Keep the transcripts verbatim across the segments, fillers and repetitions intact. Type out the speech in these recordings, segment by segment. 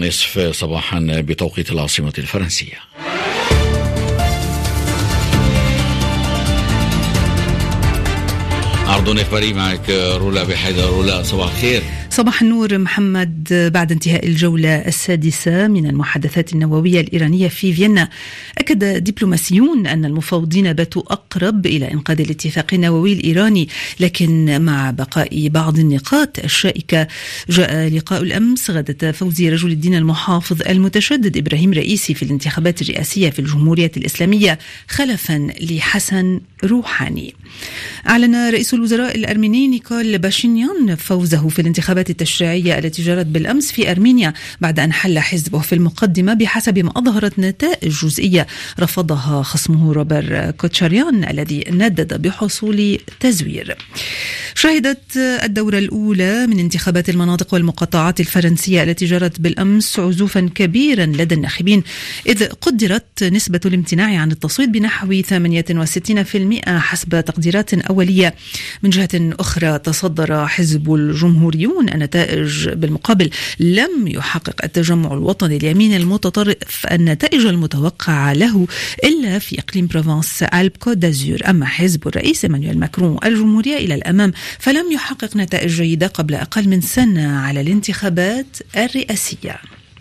نصف صباحا بتوقيت العاصمة الفرنسية. عرض إخباري معك رولا بحيدر. رولا، صباح الخير. صباح النور محمد. بعد انتهاء الجولة السادسة من المحادثات النووية الإيرانية في فيينا، أكد دبلوماسيون أن المفاوضين باتوا أقرب إلى إنقاذ الاتفاق النووي الإيراني، لكن مع بقاء بعض النقاط الشائكة. جاء لقاء الأمس غدة فوز رجل الدين المحافظ المتشدد إبراهيم رئيسي في الانتخابات الرئاسية في الجمهورية الإسلامية خلفا لحسن روحاني. أعلن رئيس الوزراء الأرميني نيكول باشينيان فوزه في الانتخابات التشريعية التي جرت بالأمس في أرمينيا بعد أن حل حزبه في المقدمة بحسب ما أظهرت نتائج جزئية رفضها خصمه روبر كوتشاريان الذي ندد بحصول تزوير. شهدت الدورة الأولى من انتخابات المناطق والمقاطعات الفرنسية التي جرت بالأمس عزوفا كبيرا لدى الناخبين، إذ قدرت نسبة الامتناع عن التصويت بنحو ثمانية وستين بالمئة حسب تقديرات أولية. من جهة أخرى تصدر حزب الجمهوريون النتائج، بالمقابل لم يحقق التجمع الوطني اليمين المتطرف النتائج المتوقعة له إلا في إقليم بروفانس ألب كوت دازور. أما حزب الرئيس إيمانويل ماكرون الجمهورية إلى الأمام فلم يحقق نتائج جيدة قبل أقل من سنة على الانتخابات الرئاسية.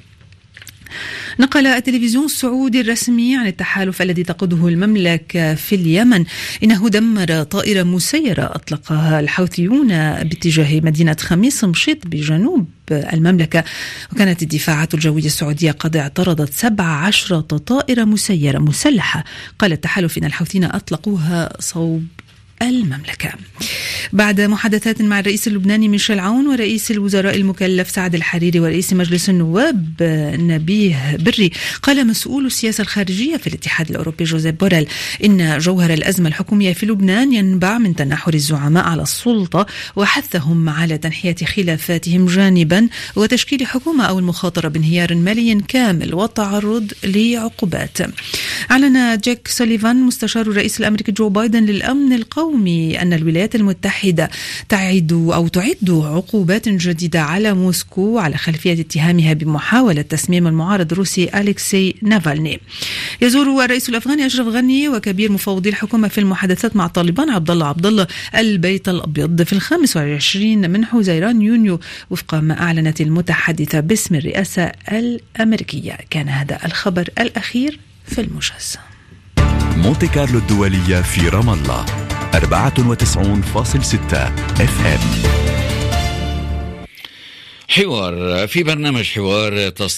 نقل التلفزيون السعودي الرسمي عن التحالف الذي تقوده المملكة في اليمن إنه دمر طائرة مسيرة أطلقها الحوثيون باتجاه مدينة خميس مشيط بجنوب المملكة. وكانت الدفاعات الجوية السعودية قد اعترضت سبع عشرة طائرة مسيرة مسلحة. قال التحالف إن الحوثيين أطلقوها صوب المملكة. بعد محادثات مع الرئيس اللبناني ميشيل عون ورئيس الوزراء المكلف سعد الحريري ورئيس مجلس النواب نبيه بري، قال مسؤول السياسة الخارجية في الاتحاد الأوروبي جوزيف بوريل إن جوهر الأزمة الحكومية في لبنان ينبع من تنحر الزعماء على السلطة وحثهم على تنحية خلافاتهم جانبا وتشكيل حكومة أو المخاطرة بانهيار مالي كامل والتعرض لعقوبات. أعلن جاك سوليفان مستشار الرئيس الأمريكي جو بايدن للأمن القومي أن الولايات المتحدة تعيد أو تعد عقوبات جديدة على موسكو على خلفية اتهامها بمحاولة تسميم المعارض الروسي أليكسي نافالني. يزور الرئيس الأفغاني أشرف غني وكبير مفوضي الحكومة في المحادثات مع طالبان عبد الله عبد الله البيت الأبيض في الخامس والعشرين من حزيران يونيو وفق ما أعلنت المتحدثة باسم الرئاسة الأمريكية. كان هذا الخبر الأخير في المجهز. مونتي كارلو الدولية في رام الله أربعة وتسعين فاصلة ستة اف ام. حوار في برنامج حوار